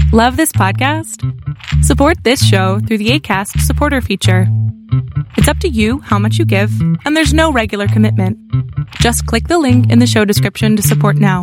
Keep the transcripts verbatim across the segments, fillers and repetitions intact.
Love this podcast? Support this show through the Acast supporter feature. It's up to you how much you give, and there's no regular commitment. Just click the link in the show description to support now.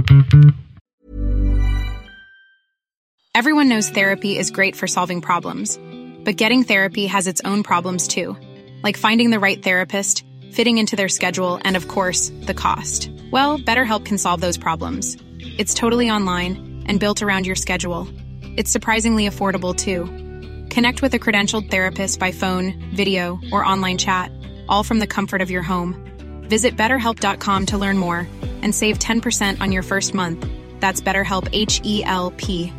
Everyone knows therapy is great for solving problems, but getting therapy has its own problems too, like finding the right therapist, fitting into their schedule, and of course, the cost. Well, BetterHelp can solve those problems. It's totally online and built around your schedule. It's surprisingly affordable, too. Connect with a credentialed therapist by phone, video, or online chat, all from the comfort of your home. Visit better help dot com to learn more and save ten percent on your first month. That's BetterHelp, H E L P.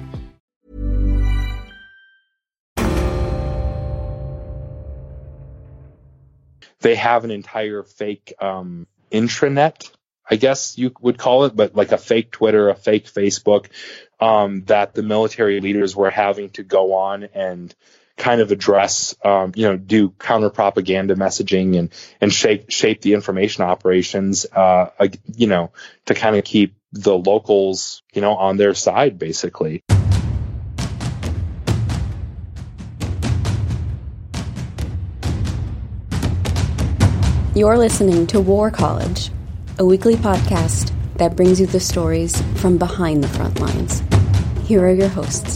They have an entire fake um, intranet, I guess you would call it, but like a fake Twitter, a fake Facebook, um, that the military leaders were having to go on and kind of address, um, you know, do counter propaganda messaging and, and shape, shape the information operations, uh, you know, to kind of keep the locals, you know, on their side, basically. You're listening to War College, a weekly podcast that brings you the stories from behind the front lines. Here are your hosts.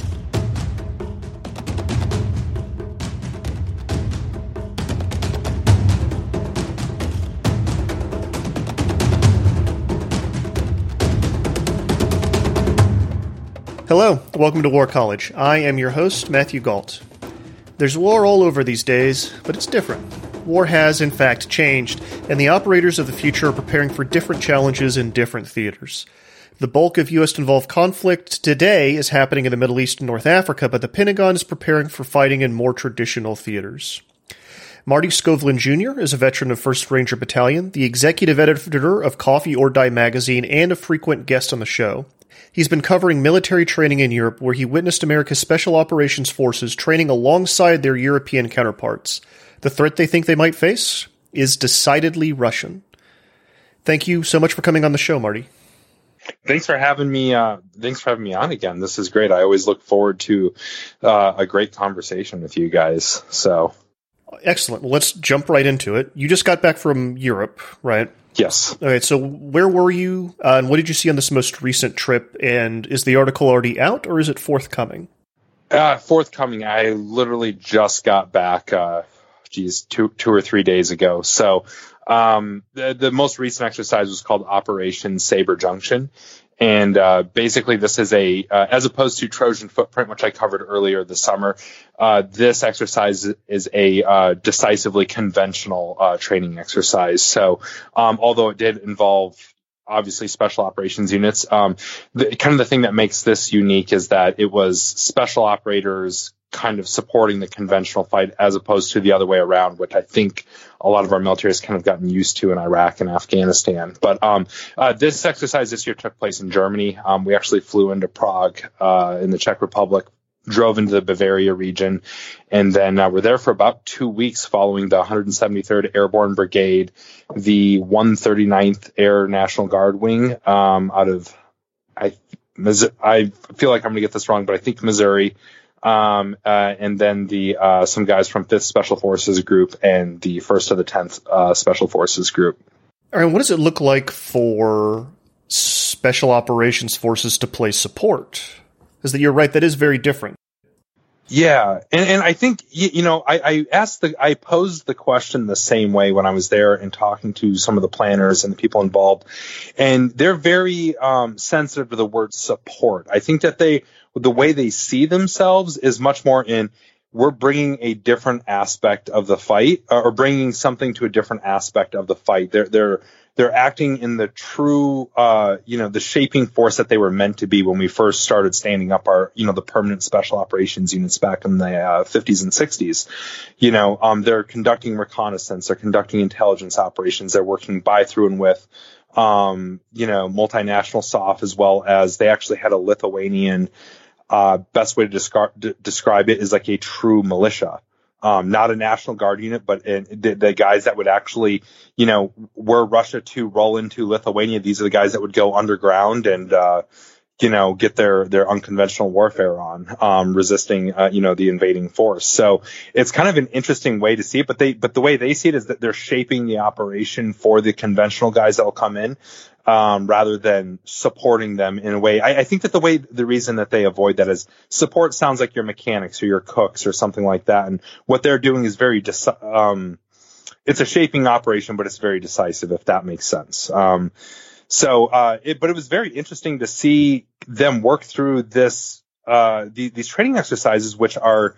Hello, welcome to War College. I am your host, Matthew Galt. There's war all over these days, but it's different. War has, in fact, changed, and the operators of the future are preparing for different challenges in different theaters. The bulk of U S-involved conflict today is happening in the Middle East and North Africa, but the Pentagon is preparing for fighting in more traditional theaters. Marty Skovlin Junior is a veteran of first Ranger Battalion, the executive editor of Coffee or Die magazine, and a frequent guest on the show. He's been covering military training in Europe, where he witnessed America's Special Operations Forces training alongside their European counterparts. The threat they think they might face is decidedly Russian. Thank you so much for coming on the show, Marty. Thanks for having me. Uh, thanks for having me on again. This is great. I always look forward to uh, a great conversation with you guys. So, excellent. Well, let's jump right into it. You just got back from Europe, right? Yes. All right. So, where were you, uh, and what did you see on this most recent trip? And is the article already out, or is it forthcoming? Uh, forthcoming. I literally just got back. Uh, geez, two two or three days ago. So um, the, the most recent exercise was called Operation Saber Junction. And uh, basically this is a, uh, as opposed to Trojan Footprint, which I covered earlier this summer, uh, this exercise is a uh, decisively conventional uh, training exercise. So um, although it did involve obviously special operations units, um, the, kind of the thing that makes this unique is that it was special operators kind of supporting the conventional fight as opposed to the other way around, which I think a lot of our military has kind of gotten used to in Iraq and Afghanistan. But um, uh, this exercise this year took place in Germany. Um, we actually flew into Prague uh, in the Czech Republic, drove into the Bavaria region, and then uh, we're there for about two weeks following the one hundred seventy-third Airborne Brigade, the one hundred thirty-ninth Air National Guard Wing um, out of, I, I feel like I'm going to get this wrong, but I think Missouri, Um, uh, and then the uh, some guys from fifth Special Forces Group and the first of the tenth uh, Special Forces Group. All right, what does it look like for Special Operations Forces to play support? Because you're right, that is very different. Yeah, and, and I think, you, you know, I, I asked the, I posed the question the same way when I was there and talking to some of the planners and the people involved, and they're very um, sensitive to the word support. I think that they, the way they see themselves is much more in, we're bringing a different aspect of the fight, or bringing something to a different aspect of the fight. They're they're they're acting in the true, uh, you know, the shaping force that they were meant to be when we first started standing up our, you know, the permanent special operations units back in the uh, fifties and sixties. You know, um, they're conducting reconnaissance, they're conducting intelligence operations, they're working by, through, and with, um, you know, multinational S O F, as well as they actually had a Lithuanian. Uh, best way to describe d- describe it is like a true militia. Um, not a National Guard unit, but uh, the, the guys that would actually, you know, were Russia to roll into Lithuania, these are the guys that would go underground and, uh, you know, get their, their unconventional warfare on, um, resisting, uh, you know, the invading force. So it's kind of an interesting way to see it, but they, but the way they see it is that they're shaping the operation for the conventional guys that will come in, um, rather than supporting them in a way. I, I think that the way, the reason that they avoid that is support sounds like your mechanics or your cooks or something like that. And what they're doing is very, deci- um, it's a shaping operation, but it's very decisive, if that makes sense. Um, So, uh, it, but it was very interesting to see them work through this, uh, the, these training exercises, which are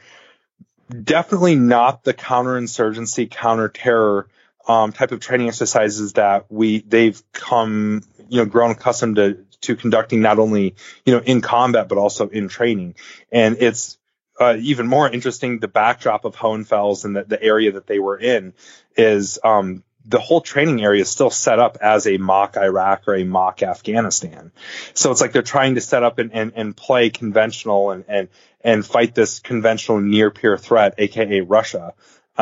definitely not the counterinsurgency, counter-terror, um, type of training exercises that we, they've come, you know, grown accustomed to, to conducting not only, you know, in combat, but also in training. And it's, uh, even more interesting, the backdrop of Hohenfels and the, the area that they were in is, um, the whole training area is still set up as a mock Iraq or a mock Afghanistan. So it's like they're trying to set up and, and, and play conventional and, and, and fight this conventional near peer threat, aka Russia.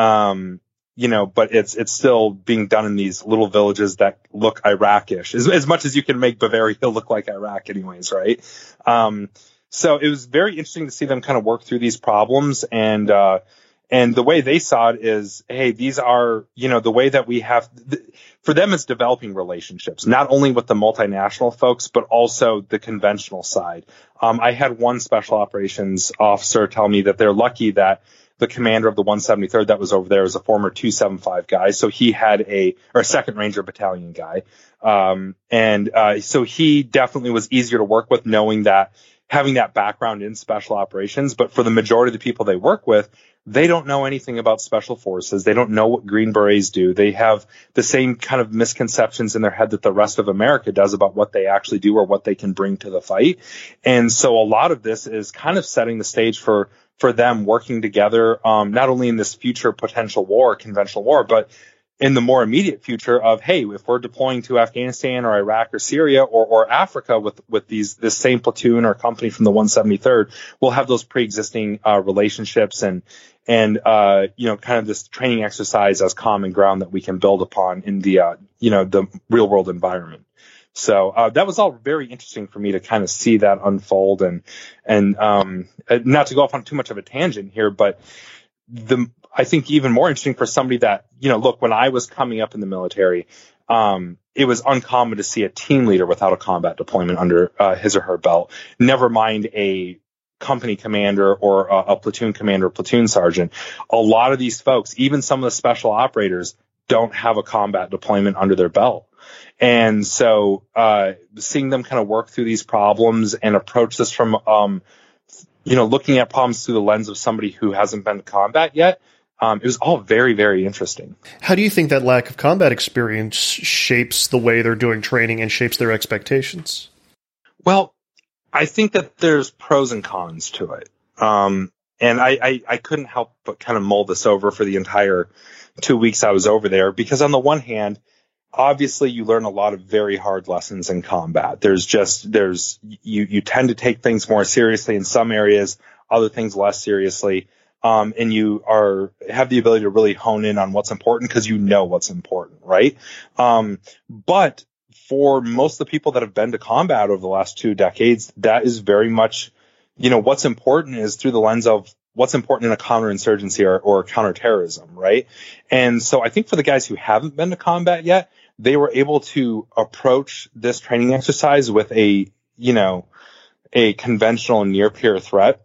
Um, you know, but it's, it's still being done in these little villages that look Iraqish, as, as much as you can make Bavaria look like Iraq anyways, right? Um, so it was very interesting to see them kind of work through these problems. And, uh, And the way they saw it is, hey, these are, you know, the way that we have, th- for them, it's developing relationships, not only with the multinational folks, but also the conventional side. Um, I had one special operations officer tell me that they're lucky that the commander of the one seventy-third that was over there is a former two seventy-five guy. So he had a, or a second Ranger Battalion guy. Um, and, uh, so he definitely was easier to work with, knowing that, having that background in special operations. But for the majority of the people they work with, they don't know anything about special forces. They don't know what Green Berets do. They have the same kind of misconceptions in their head that the rest of America does about what they actually do or what they can bring to the fight. And so a lot of this is kind of setting the stage for, for them working together, um, not only in this future potential war, conventional war, but in the more immediate future of, hey, if we're deploying to Afghanistan or Iraq or Syria or, or Africa with, with these, this same platoon or company from the one seventy-third, we'll have those pre-existing, uh, relationships and, and, uh, you know, kind of this training exercise as common ground that we can build upon in the, uh, you know, the real world environment. So, uh, that was all very interesting for me to kind of see that unfold and, and, um, not to go off on too much of a tangent here, but the, I think even more interesting for somebody that, you know, look, when I was coming up in the military, um, it was uncommon to see a team leader without a combat deployment under uh, his or her belt, never mind a company commander or a, a platoon commander, or platoon sergeant. A lot of these folks, even some of the special operators, don't have a combat deployment under their belt. And so uh, seeing them kind of work through these problems and approach this from, um, you know, looking at problems through the lens of somebody who hasn't been to combat yet, Um, it was all very, very interesting. How do you think that lack of combat experience shapes the way they're doing training and shapes their expectations? Well, I think that there's pros and cons to it. Um, and I, I, I couldn't help but kind of mull this over for the entire two weeks I was over there, because on the one hand, obviously you learn a lot of very hard lessons in combat. There's just, there's, you, you tend to take things more seriously in some areas, other things less seriously. Um, and you are, have the ability to really hone in on what's important because you know what's important, right? Um, but for most of the people that have been to combat over the last two decades, that is very much, you know, what's important is through the lens of what's important in a counterinsurgency or, or counterterrorism, right? And so I think for the guys who haven't been to combat yet, they were able to approach this training exercise with a, you know, a conventional near peer threat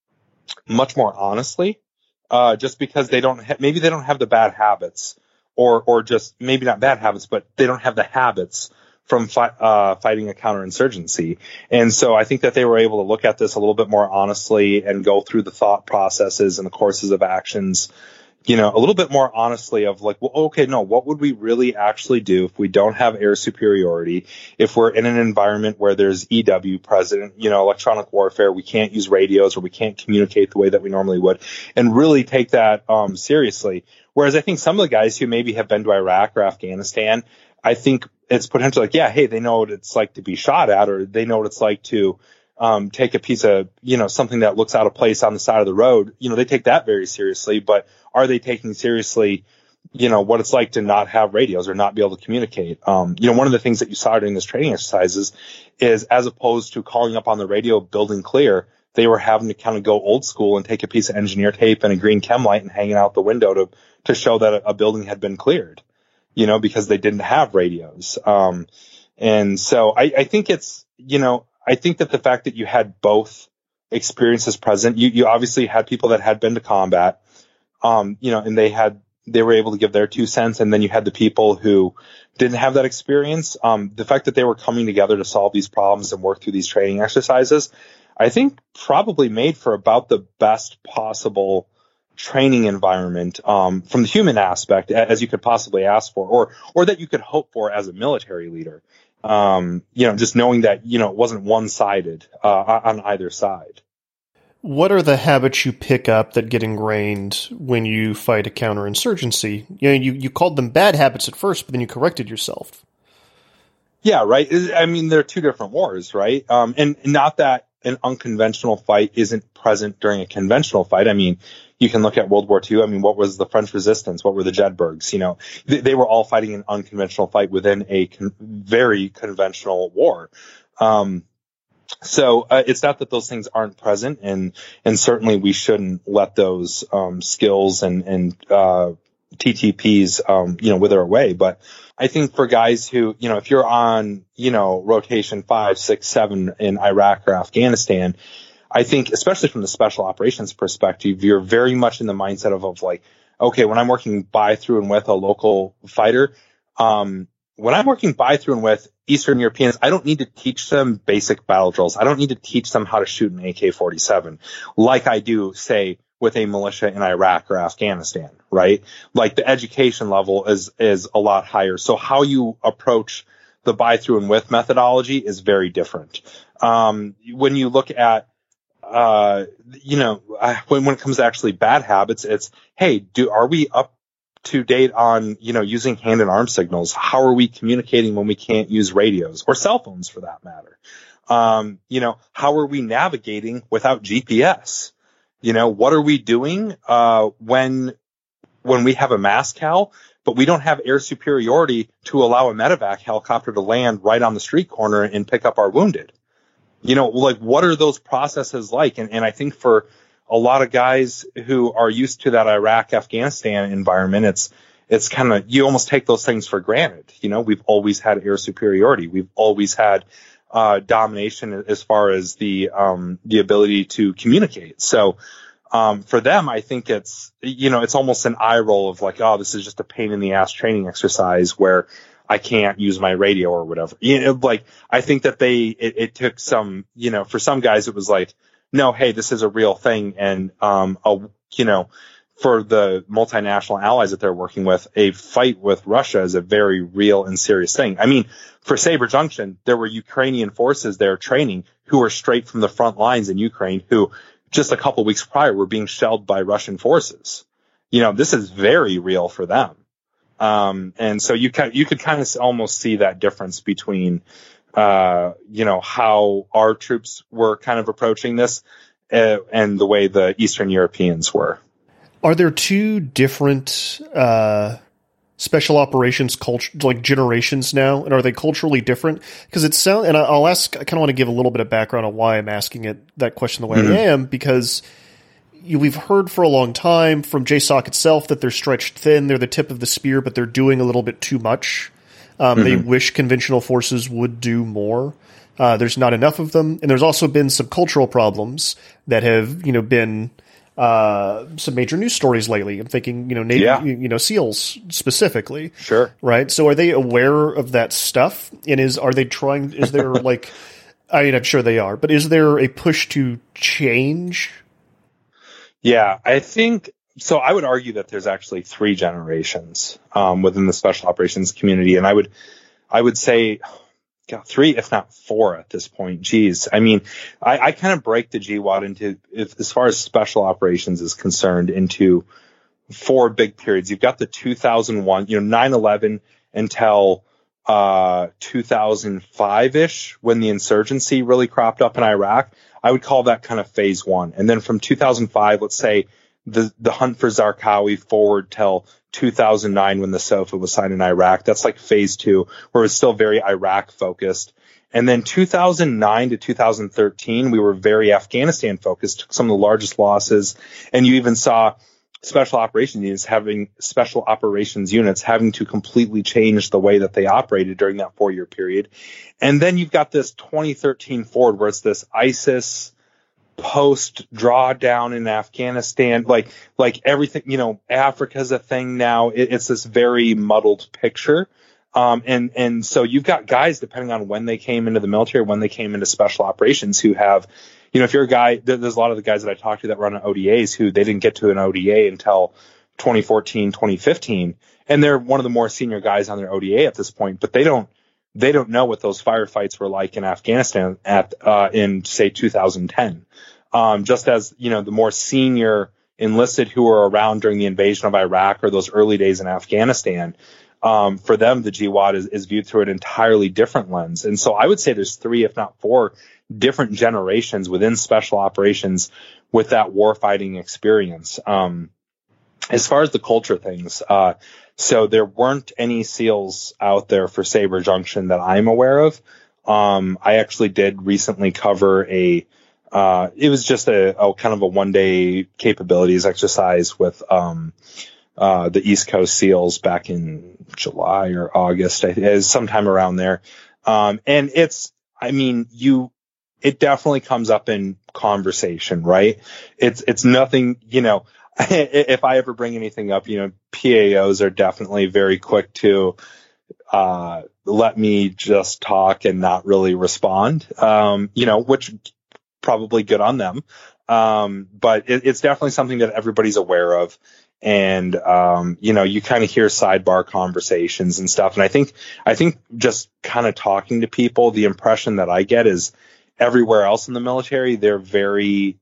much more honestly, uh, just because they don't ha- maybe they don't have the bad habits or, or just maybe not bad habits, but they don't have the habits from fi- uh, fighting a counterinsurgency. And so I think that they were able to look at this a little bit more honestly and go through the thought processes and the courses of actions, you know, a little bit more honestly of like, well, okay, no, what would we really actually do if we don't have air superiority? If we're in an environment where there's E W present, you know, electronic warfare, we can't use radios or we can't communicate the way that we normally would, and really take that um, seriously. Whereas I think some of the guys who maybe have been to Iraq or Afghanistan, I think it's potentially like, yeah, hey, they know what it's like to be shot at, or they know what it's like to um, take a piece of, you know, something that looks out of place on the side of the road. You know, they take that very seriously, but are they taking seriously you know, what it's like to not have radios or not be able to communicate. Um, you know, one of the things that you saw during this training exercises is, as opposed to calling up on the radio, building clear, they were having to kind of go old school and take a piece of engineer tape and a green chem light and hanging out the window to, to show that a, a building had been cleared, you know, because they didn't have radios. Um, and so I, I think it's, you know, I think that the fact that you had both experiences present, you, you obviously had people that had been to combat, um, you know, and they had, they were able to give their two cents. And then you had the people who didn't have that experience. Um, the fact that they were coming together to solve these problems and work through these training exercises, I think probably made for about the best possible training environment, um, from the human aspect as you could possibly ask for, or, or that you could hope for as a military leader. Um, you know, just knowing that, you know, it wasn't one-sided, uh, on either side. What are the habits you pick up that get ingrained when you fight a counterinsurgency? You know, you, you called them bad habits at first, but then you corrected yourself. Yeah, right. I mean, they're two different wars, right? Um, and not that an unconventional fight isn't present during a conventional fight. I mean, you can look at World War Two. I mean, what was the French resistance? What were the Jedburghs? You know, they, they were all fighting an unconventional fight within a con- very conventional war. Um, So uh, it's not that those things aren't present, and and certainly we shouldn't let those um, skills and and uh, T T Ps um, you know wither away. But I think for guys who, you know, if you're on, you know, rotation five, six, seven in Iraq or Afghanistan, I think especially from the special operations perspective, you're very much in the mindset of, of like, okay, when I'm working by, through, and with a local fighter, um, when I'm working by, through, and with Eastern Europeans, I don't need to teach them basic battle drills. I don't need to teach them how to shoot an A K forty-seven like I do, say, with a militia in Iraq or Afghanistan, right? Like the education level is, is a lot higher. So how you approach the by, through, and with methodology is very different. Um, when you look at, uh, you know, when, when it comes to actually bad habits, it's, hey, do, are we up to date on, you know, using hand and arm signals? How are we communicating when we can't use radios or cell phones for that matter? Um, you know, how are we navigating without G P S? You know, what are we doing, uh, when, when we have a MASCAL, but we don't have air superiority to allow a medevac helicopter to land right on the street corner and pick up our wounded? You know, like, what are those processes like? And, and I think for a lot of guys who are used to that Iraq, Afghanistan environment, it's, it's kind of, you almost take those things for granted. You know, we've always had air superiority. We've always had, uh, domination as far as the, um, the ability to communicate. So, um, for them, I think it's, you know, it's almost an eye roll of like, oh, this is just a pain in the ass training exercise where I can't use my radio or whatever. You know, like, I think that they, it, it took some, you know, for some guys, it was like, no, hey, this is a real thing. And, um, a, you know, for the multinational allies that they're working with, a fight with Russia is a very real and serious thing. I mean, for Sabre Junction, there were Ukrainian forces there training who were straight from the front lines in Ukraine, who just a couple of weeks prior were being shelled by Russian forces. You know, this is very real for them. Um, and so you can, you could kind of almost see that difference between, uh, you know, how our troops were kind of approaching this, uh, and the way the Eastern Europeans were. Are there two different uh, special operations culture, like generations now, and are they culturally different? Because it sounds, and I'll ask. I kind of want to give a little bit of background on why I'm asking it that question the way mm-hmm. I am, because you, we've heard for a long time from J SOC itself that they're stretched thin, they're the tip of the spear, but they're doing a little bit too much. Um, mm-hmm. They wish conventional forces would do more. Uh, there's not enough of them, and there's also been some cultural problems that have, you know, been. Uh, some major news stories lately. I'm thinking, you know, Navy, yeah. you, you know, SEALs specifically. Sure. Right. So are they aware of that stuff? And is, are they trying, is there like, I mean, I'm sure they are, but is there a push to change? Yeah, I think, so I would argue that there's actually three generations, um, within the special operations community. And I would, I would say, God, three, if not four at this point. Geez. I mean, I, I kind of break the G W O T into, if, as far as special operations is concerned, into four big periods. You've got the two thousand one, you know, nine eleven until, uh, two thousand five-ish, when the insurgency really cropped up in Iraq. I would call that kind of phase one. And then from two thousand five, let's say the, the hunt for Zarqawi forward till two thousand nine when the SOFA was signed in Iraq. That's like phase two, where it's still very Iraq focused. And then two thousand nine to two thousand thirteen, we were very Afghanistan focused, took some of the largest losses. And you even saw special operations units having special operations units having to completely change the way that they operated during that four year period. And then you've got this twenty thirteen forward where it's this ISIS post drawdown in Afghanistan, like, like everything, you know, Africa's a thing now. It, it's this very muddled picture. Um, and, and so you've got guys, depending on when they came into the military, when they came into special operations, who have, you know, if you're a guy, there's a lot of the guys that I talked to that run O D As who they didn't get to an O D A until twenty fourteen, twenty fifteen. And they're one of the more senior guys on their O D A at this point, but they don't, they don't know what those firefights were like in Afghanistan at, uh, in say two thousand ten. Um, just as, you know, the more senior enlisted who were around during the invasion of Iraq or those early days in Afghanistan, Um, for them, the G W A D is, is viewed through an entirely different lens. And so I would say there's three, if not four, different generations within special operations with that warfighting experience. Um, as far as the culture things, uh, so there weren't any SEALs out there for Sabre Junction that I'm aware of. Um, I actually did recently cover a, uh, it was just a, a kind of a one day capabilities exercise with, um, Uh, the East Coast SEALs back in July or August, I think, sometime around there. Um, and it's, I mean, you, it definitely comes up in conversation, right? It's, it's nothing, you know, if I ever bring anything up, you know, P A Os are definitely very quick to, uh, let me just talk and not really respond, um, you know, which probably good on them. Um, but it, it's definitely something that everybody's aware of. And, um, you know, you kind of hear sidebar conversations and stuff. And I think, I think just kind of talking to people, the impression that I get is everywhere else in the military, they're very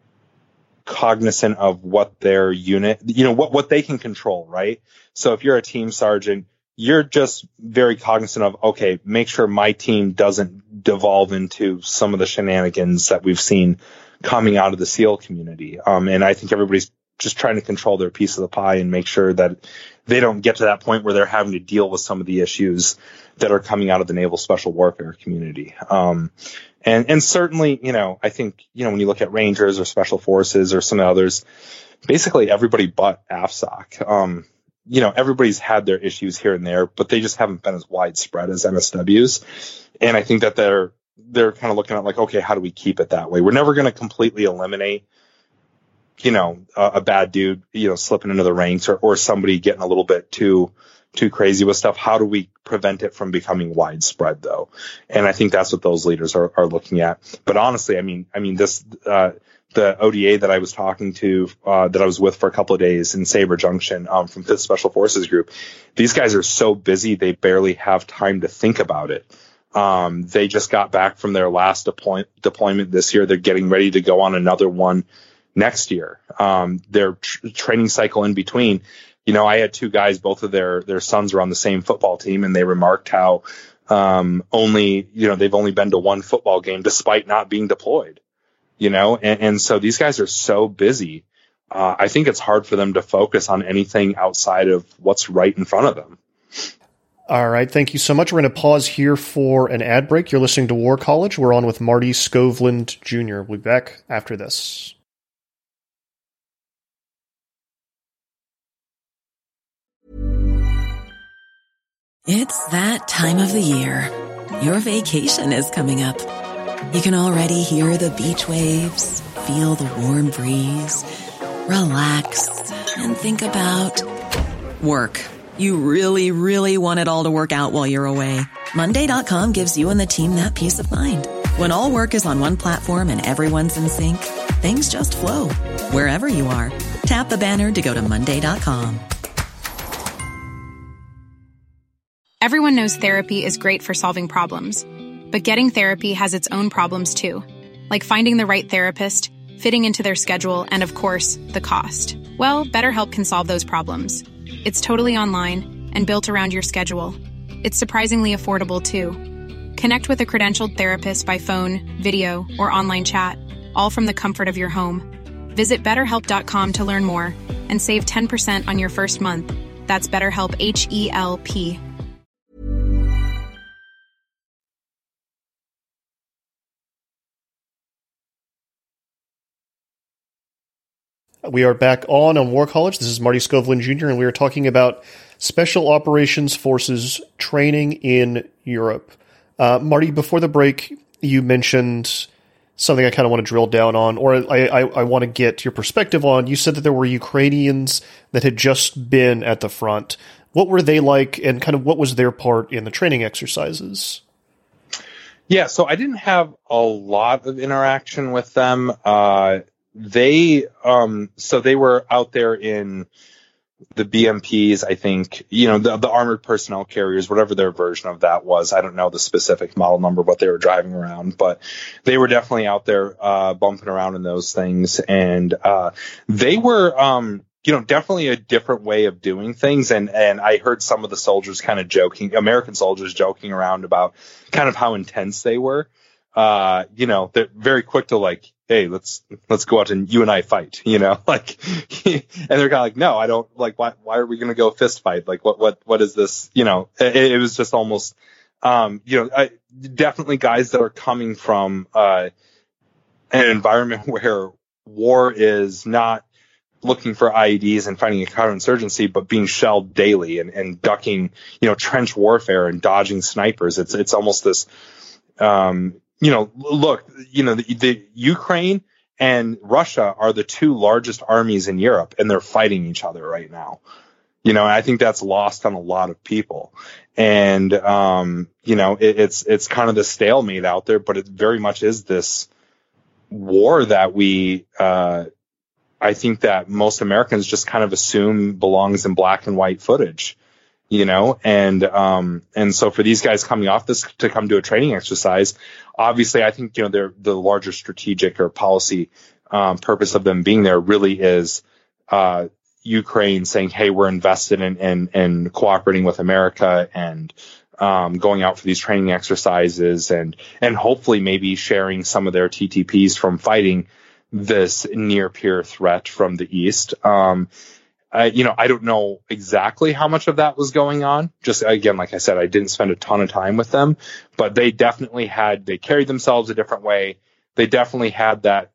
cognizant of what their unit, you know, what, what they can control, right? So if you're a team sergeant, you're just very cognizant of, okay, make sure my team doesn't devolve into some of the shenanigans that we've seen coming out of the SEAL community. Um, and I think everybody's just trying to control their piece of the pie and make sure that they don't get to that point where they're having to deal with some of the issues that are coming out of the naval special warfare community. Um, and, and certainly, you know, I think, you know, when you look at Rangers or Special Forces or some others, basically everybody but AFSOC, um, you know, everybody's had their issues here and there, but they just haven't been as widespread as M S Ws. And I think that they're, they're kind of looking at like, okay, how do we keep it that way? We're never going to completely eliminate, you know, a, a bad dude, you know, slipping into the ranks or, or somebody getting a little bit too, too crazy with stuff. How do we prevent it from becoming widespread though? And I think that's what those leaders are, are looking at. But honestly, I mean, I mean, this, uh, the O D A that I was talking to, uh, that I was with for a couple of days in Sabre Junction, um, from fifth Special Forces Group, these guys are so busy, they barely have time to think about it. Um, they just got back from their last deploy- deployment this year. They're getting ready to go on another one next year. Um, their tr- training cycle in between, you know, I had two guys, both of their, their sons were on the same football team, and they remarked how, um, only, you know, they've only been to one football game despite not being deployed, you know, and, and so these guys are so busy. Uh, I think it's hard for them to focus on anything outside of what's right in front of them. All right. Thank you so much. We're going to pause here for an ad break. You're listening to War College. We're on with Marty Skovlund Junior We'll be back after this. It's that time of the year. Your vacation is coming up. You can already hear the beach waves, feel the warm breeze, relax, and think about work. You really, really want it all to work out while you're away. Monday dot com gives you and the team that peace of mind. When all work is on one platform and everyone's in sync, things just flow. Wherever you are, tap the banner to go to Monday dot com. Everyone knows therapy is great for solving problems, but getting therapy has its own problems too, like finding the right therapist, fitting into their schedule, and of course, the cost. Well, BetterHelp can solve those problems. It's totally online and built around your schedule. It's surprisingly affordable too. Connect with a credentialed therapist by phone, video, or online chat, all from the comfort of your home. Visit better help dot com to learn more and save ten percent on your first month. That's BetterHelp, H E L P. We are back on on War College. This is Marty Skovlin Junior, and we are talking about Special Operations Forces training in Europe. Uh, Marty, before the break, you mentioned something I kind of want to drill down on, or I, I, I want to get your perspective on. You said that there were Ukrainians that had just been at the front. What were they like, and kind of what was their part in the training exercises? Yeah, so I didn't have a lot of interaction with them. Uh, they, um, so they were out there in the B M Ps, I think, you know, the, the armored personnel carriers, whatever their version of that was. I don't know the specific model number, what they were driving around, but they were definitely out there, uh, bumping around in those things. And, uh, they were, um, you know, definitely a different way of doing things. And, and I heard some of the soldiers kind of joking, American soldiers joking around about kind of how intense they were. Uh, you know, they're very quick to like, hey, let's, let's go out and you and I fight, you know, like, and they're kind of like, no, I don't like, why, why are we going to go fist fight? Like, what, what, what is this? You know, it, it was just almost, um, you know, I, definitely guys that are coming from, uh, an environment where war is not looking for I E Ds and fighting a counterinsurgency, but being shelled daily and, and ducking, you know, trench warfare and dodging snipers. It's, it's almost this, um, you know, look, you know, the, the Ukraine and Russia are the two largest armies in Europe, and they're fighting each other right now. You know, I think that's lost on a lot of people. And, um, you know, it, it's, it's kind of the stalemate out there, but it very much is this war that we, uh, I think that most Americans just kind of assume belongs in black and white footage. You know, and, um, and so for these guys coming off this to come to a training exercise, obviously, I think, you know, they're the larger strategic or policy, um, purpose of them being there really is, uh, Ukraine saying, hey, we're invested in, in, in cooperating with America and, um, going out for these training exercises and, and hopefully maybe sharing some of their T T Ps from fighting this near peer threat from the East. Um, Uh, you know, I don't know exactly how much of that was going on. Just again, like I said, I didn't spend a ton of time with them, but they definitely had, they carried themselves a different way. They definitely had that,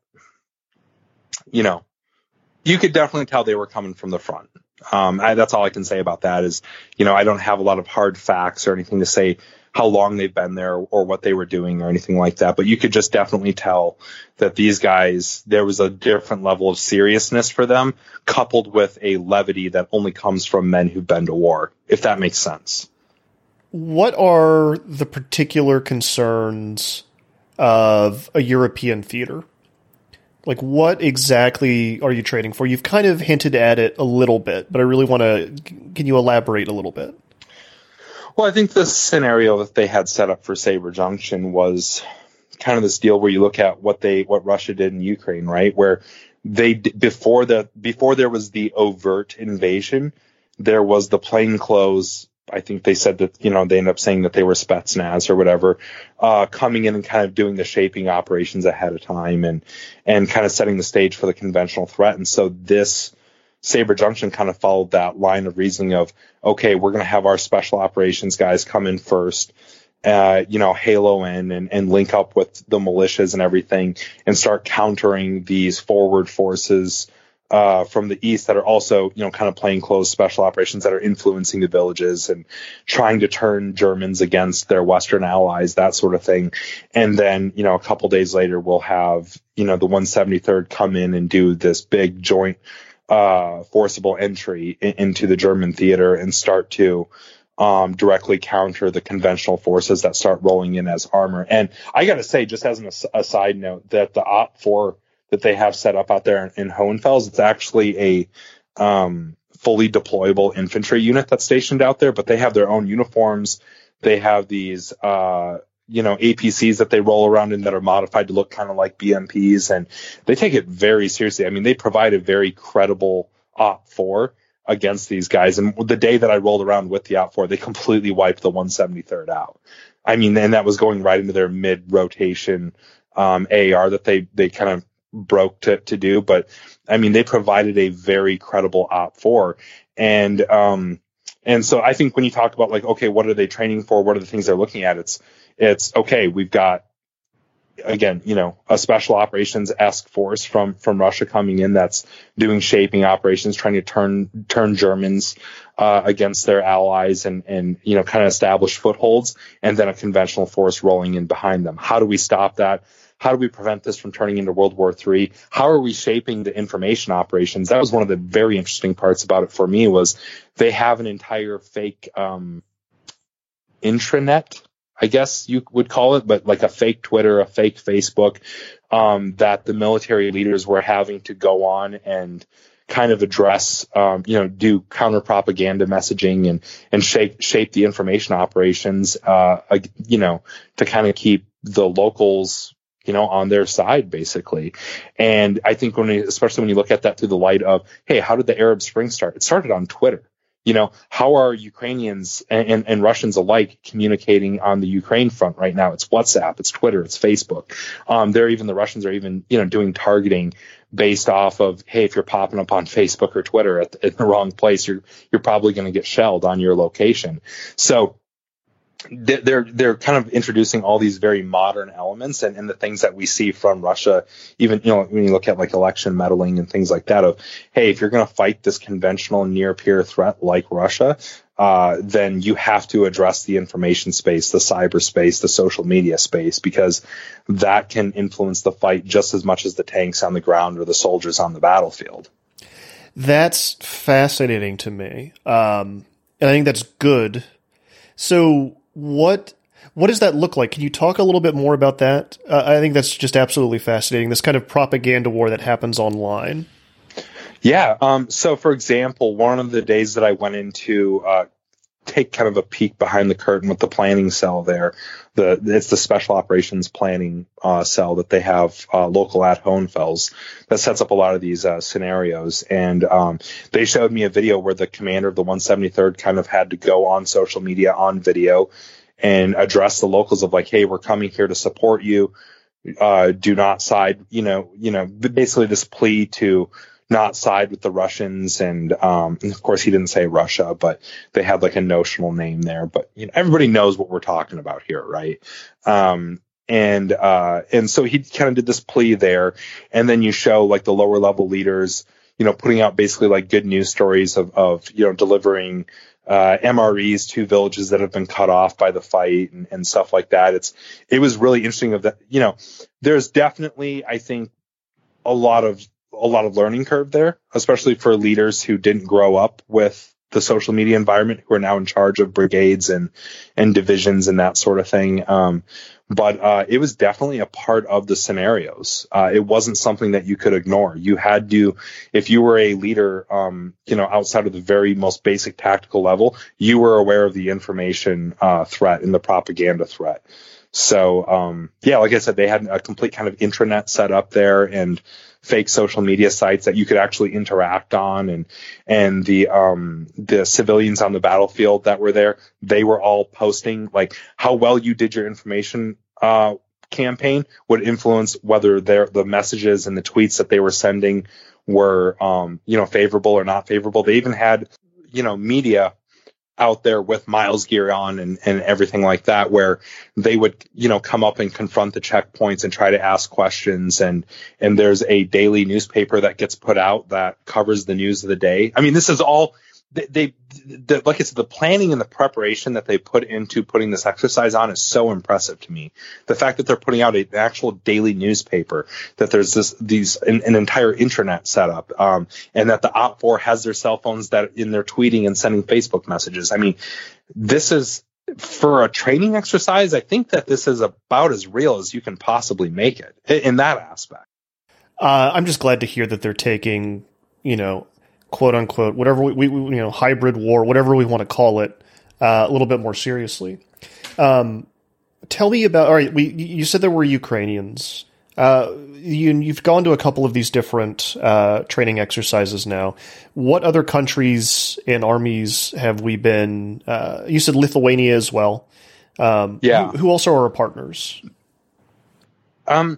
you know, you could definitely tell they were coming from the front. Um, I, that's all I can say about that is, you know, I don't have a lot of hard facts or anything to say how long they've been there or what they were doing or anything like that. But you could just definitely tell that these guys, there was a different level of seriousness for them, coupled with a levity that only comes from men who've been to war, if that makes sense. What are the particular concerns of a European theater? Like, what exactly are you training for? You've kind of hinted at it a little bit, but I really want to, can you elaborate a little bit? Well, I think the scenario that they had set up for Sabre Junction was kind of this deal where you look at what they, what Russia did in Ukraine, right? Where they, before the, before there was the overt invasion, there was the plainclothes. I think they said that, you know, they ended up saying that they were Spetsnaz or whatever, uh, coming in and kind of doing the shaping operations ahead of time and, and kind of setting the stage for the conventional threat. And so this Sabre Junction kind of followed that line of reasoning of, okay, we're going to have our special operations guys come in first, uh, you know, halo in and, and link up with the militias and everything and start countering these forward forces, uh, from the east that are also, you know, kind of plainclothes special operations that are influencing the villages and trying to turn Germans against their Western allies, that sort of thing. And then, you know, a couple days later, we'll have, you know, the one seventy-third come in and do this big joint uh, forcible entry in, into the German theater and start to um, directly counter the conventional forces that start rolling in as armor. And I got to say, just as an, a side note, that the O P four that they have set up out there in, in Hohenfels, it's actually a um, fully deployable infantry unit that's stationed out there, but they have their own uniforms. They have these, uh, you know, A P Cs that they roll around in that are modified to look kind of like B M Ps, and they take it very seriously. I mean, they provide a very credible O P four against these guys. And the day that I rolled around with the O P four, they completely wiped the one seventy-third out. I mean, and that was going right into their mid-rotation um, A R that they, they kind of broke to, to do. But, I mean, they provided a very credible O P four. And, um, And so I think when you talk about like, okay, what are they training for? What are the things they're looking at? It's, it's okay. We've got, again, you know, a special operations-esque force from, from Russia coming in that's doing shaping operations, trying to turn, turn Germans, uh, against their allies and, and, you know, kind of establish footholds, and then a conventional force rolling in behind them. How do we stop that? How do we prevent this from turning into World War Three? How are we shaping the information operations? That was one of the very interesting parts about it for me, was they have an entire fake, um, intranet, I guess you would call it, but like a fake Twitter, a fake Facebook, um, that the military leaders were having to go on and kind of address, um, you know, do counter propaganda messaging and, and shape, shape the information operations, uh, you know, to kind of keep the locals, you know, on their side, basically. And I think when, we, especially when you look at that through the light of, hey, how did the Arab Spring start? It started on Twitter. You know, how are Ukrainians and, and, and Russians alike communicating on the Ukraine front right now? It's WhatsApp, it's Twitter, it's Facebook. Um, they're even, the Russians are even, you know, doing targeting based off of, hey, if you're popping up on Facebook or Twitter at the, at the wrong place, you're, you're probably going to get shelled on your location. So they're they're kind of introducing all these very modern elements and, and the things that we see from Russia, even, you know, when you look at like election meddling and things like that, of, hey, if you're going to fight this conventional near peer threat like Russia, uh, then you have to address the information space, the cyberspace, the social media space, because that can influence the fight just as much as the tanks on the ground or the soldiers on the battlefield. That's fascinating to me. Um, and I think that's good. So what what does that look like? Can you talk a little bit more about that? Uh, I think that's just absolutely fascinating, this kind of propaganda war that happens online. Yeah. Um, so, for example, one of the days that I went into uh, take kind of a peek behind the curtain with the planning cell there, the it's the special operations planning uh, cell that they have uh, local at Hohenfels that sets up a lot of these uh, scenarios. And um, they showed me a video where the commander of the one seventy-third kind of had to go on social media, on video, and address the locals of like, hey, we're coming here to support you. Uh, do not side, you know, you know, basically this plea to not side with the Russians. And, um, and of course he didn't say Russia, but they had like a notional name there, but you know, everybody knows what we're talking about here. Right. Um, and, uh, and so he kind of did this plea there. And then you show like the lower level leaders, you know, putting out basically like good news stories of, of, you know, delivering, uh, M R Es to villages that have been cut off by the fight and, and stuff like that. It's, it was really interesting of that, you know, there's definitely, I think, a lot of, a lot of learning curve there, especially for leaders who didn't grow up with the social media environment, who are now in charge of brigades and, and divisions and that sort of thing. Um, but, uh, it was definitely a part of the scenarios. Uh, it wasn't something that you could ignore. You had to, if you were a leader, um, you know, outside of the very most basic tactical level, you were aware of the information, uh, threat and the propaganda threat. So, um, yeah, like I said, they had a complete kind of intranet set up there and fake social media sites that you could actually interact on. And, and the, um, the civilians on the battlefield that were there, they were all posting like how well you did your information, uh, campaign would influence whether their, the messages and the tweets that they were sending were, um, you know, favorable or not favorable. They even had, you know, media out there with Miles gear on and, and everything like that, where they would, you know, come up and confront the checkpoints and try to ask questions. And, and there's a daily newspaper that gets put out that covers the news of the day. I mean, this is all they, they the, like I said, the planning and the preparation that they put into putting this exercise on is so impressive to me. The fact that they're putting out an actual daily newspaper, that there's this, these, an, an entire intranet setup, um, and that the Op four has their cell phones that in their tweeting and sending Facebook messages. I mean, this is, for a training exercise, I think that this is about as real as you can possibly make it in that aspect. Uh, I'm just glad to hear that they're taking, you know, quote unquote, whatever we, we you know, hybrid war, whatever we want to call it, uh, a little bit more seriously. Um, tell me about, all right, we, you said there were Ukrainians. Uh, you, you've gone to a couple of these different uh, training exercises now. What other countries and armies have we been? Uh, you said Lithuania as well. Um, yeah. Who, who also are our partners? Um.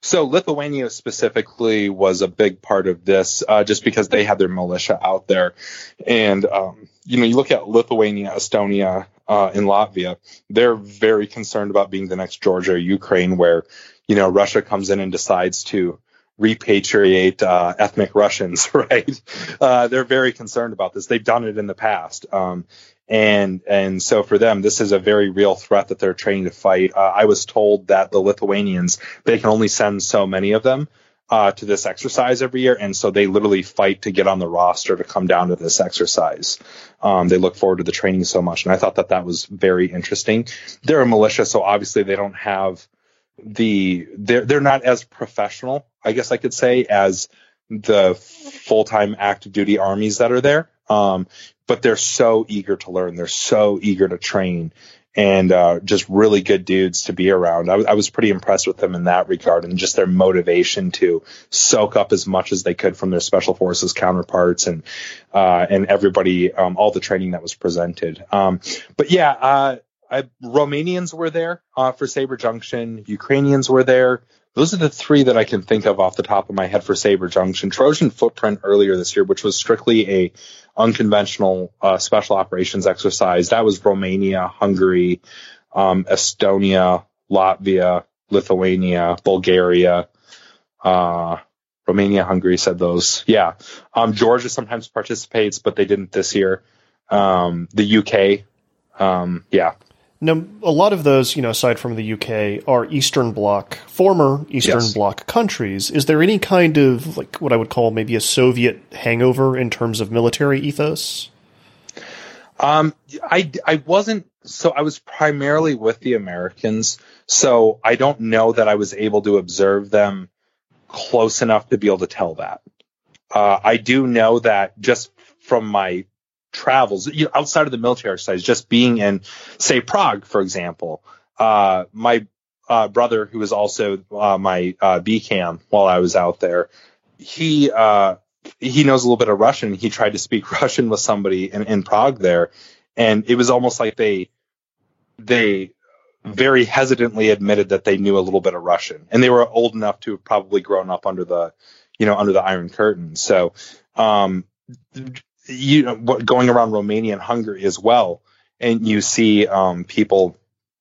So Lithuania specifically was a big part of this, uh, just because they had their militia out there. And, um, you know, you look at Lithuania, Estonia, uh, and Latvia, they're very concerned about being the next Georgia or Ukraine, where, you know, Russia comes in and decides to repatriate uh, ethnic Russians, right? Uh, they're very concerned about this. They've done it in the past. Um, and and so for them, this is a very real threat that they're training to fight. Uh, I was told that the Lithuanians, they can only send so many of them uh, to this exercise every year. And so they literally fight to get on the roster to come down to this exercise. Um, they look forward to the training so much. And I thought that that was very interesting. They're a militia, so obviously they don't have the they're they're not as professional, I guess I could say, as the full-time active duty armies that are there. Um, but they're so eager to learn. They're so eager to train, and uh, just really good dudes to be around. I, I was pretty impressed with them in that regard, and just their motivation to soak up as much as they could from their special forces counterparts and uh, and everybody, um, all the training that was presented. Um, but yeah, uh, I, Romanians were there uh, for Sabre Junction. Ukrainians were there. Those are the three that I can think of off the top of my head for Sabre Junction. Trojan Footprint earlier this year, which was strictly a unconventional uh, special operations exercise. That was Romania, Hungary, um, Estonia, Latvia, Lithuania, Bulgaria, uh, Romania, Hungary said those. Yeah. Um, Georgia sometimes participates, but they didn't this year. Um, the U K. Um, yeah. Now, a lot of those, you know, aside from the U K, are Eastern Bloc, former Eastern yes. Bloc countries. Is there any kind of, like, what I would call maybe a Soviet hangover in terms of military ethos? Um, I, I wasn't, so I was primarily with the Americans, so I don't know that I was able to observe them close enough to be able to tell that. Uh, I do know that just from my travels, you know, outside of the military exercise, just being in, say, Prague, for example, uh, my uh, brother, who was also uh, my uh, B CAM while I was out there, he uh, he knows a little bit of Russian. He tried to speak Russian with somebody in, in Prague there, and it was almost like they they very hesitantly admitted that they knew a little bit of Russian, and they were old enough to have probably grown up under the, you know, under the Iron Curtain. So, um, you know, going around Romania and Hungary as well, and you see um, people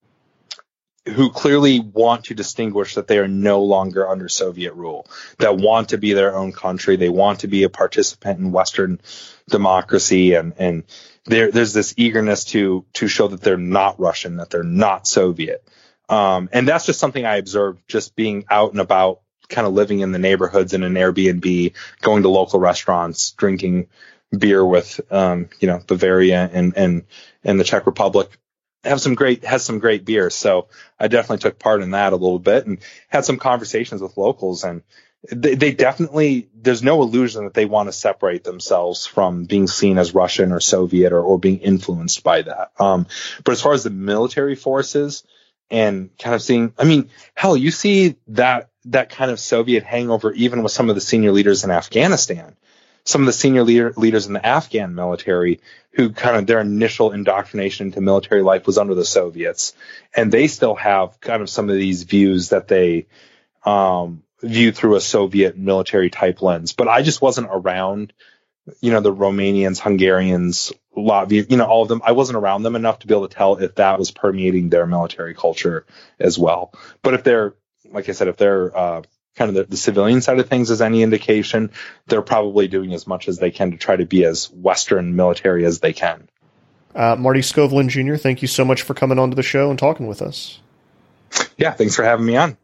who clearly want to distinguish that they are no longer under Soviet rule, that want to be their own country. They want to be a participant in Western democracy. And, and there, there's this eagerness to, to show that they're not Russian, that they're not Soviet. Um, and that's just something I observed just being out and about, kind of living in the neighborhoods in an Airbnb, going to local restaurants, drinking beer with, um, you know, Bavaria and, and, and the Czech Republic. Have some great, has some great beer. So I definitely took part in that a little bit and had some conversations with locals, and they, they definitely, there's no illusion that they want to separate themselves from being seen as Russian or Soviet or, or being influenced by that. Um, but as far as the military forces and kind of seeing, I mean, hell, you see that, that kind of Soviet hangover even with some of the senior leaders in Afghanistan. Some of the senior leader, leaders in the Afghan military who kind of their initial indoctrination into military life was under the Soviets. And they still have kind of some of these views that they um, view through a Soviet military type lens. But I just wasn't around, you know, the Romanians, Hungarians, Latvia, you know, all of them. I wasn't around them enough to be able to tell if that was permeating their military culture as well. But if they're, like I said, if they're uh, kind of the, the civilian side of things is any indication, they're probably doing as much as they can to try to be as Western military as they can. Uh, Marty Skovlin Junior, thank you so much for coming onto the show and talking with us. Yeah, thanks for having me on.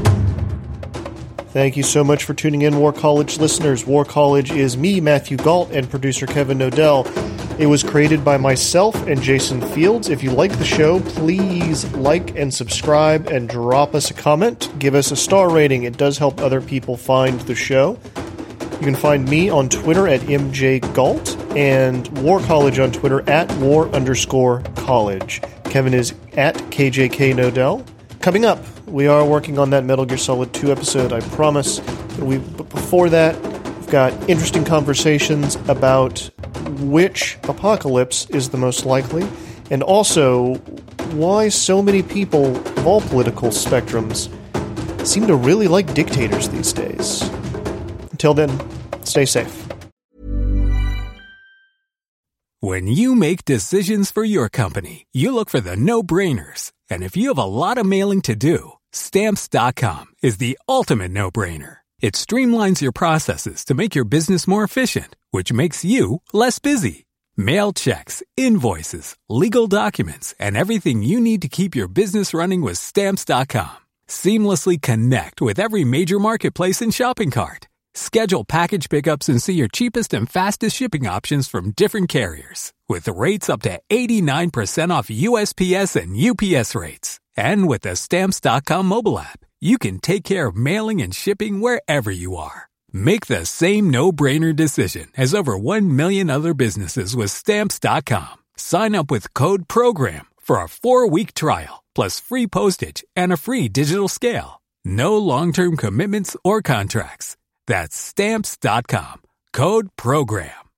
Thank you so much for tuning in, War College listeners. War College is me, Matthew Galt, and producer Kevin Nodell. It was created by myself and Jason Fields. If you like the show, please like and subscribe and drop us a comment. Give us a star rating. It does help other people find the show. You can find me on Twitter at M J Galt and War College on Twitter at war underscore college. Kevin is at K J K Nodell. Coming up, we are working on that Metal Gear Solid two episode, I promise. But, we, but before that, we've got interesting conversations about which apocalypse is the most likely, and also why so many people of all political spectrums seem to really like dictators these days. Until then, stay safe. When you make decisions for your company, you look for the no-brainers. And if you have a lot of mailing to do, Stamps dot com is the ultimate no-brainer. It streamlines your processes to make your business more efficient, which makes you less busy. Mail checks, invoices, legal documents, and everything you need to keep your business running with Stamps dot com. Seamlessly connect with every major marketplace and shopping cart. Schedule package pickups and see your cheapest and fastest shipping options from different carriers, with rates up to eighty-nine percent off U S P S and U P S rates. And with the Stamps dot com mobile app, you can take care of mailing and shipping wherever you are. Make the same no-brainer decision as over one million other businesses with Stamps dot com. Sign up with code PROGRAM for a four-week trial, plus free postage and a free digital scale. No long-term commitments or contracts. That's Stamps dot com. Code PROGRAM.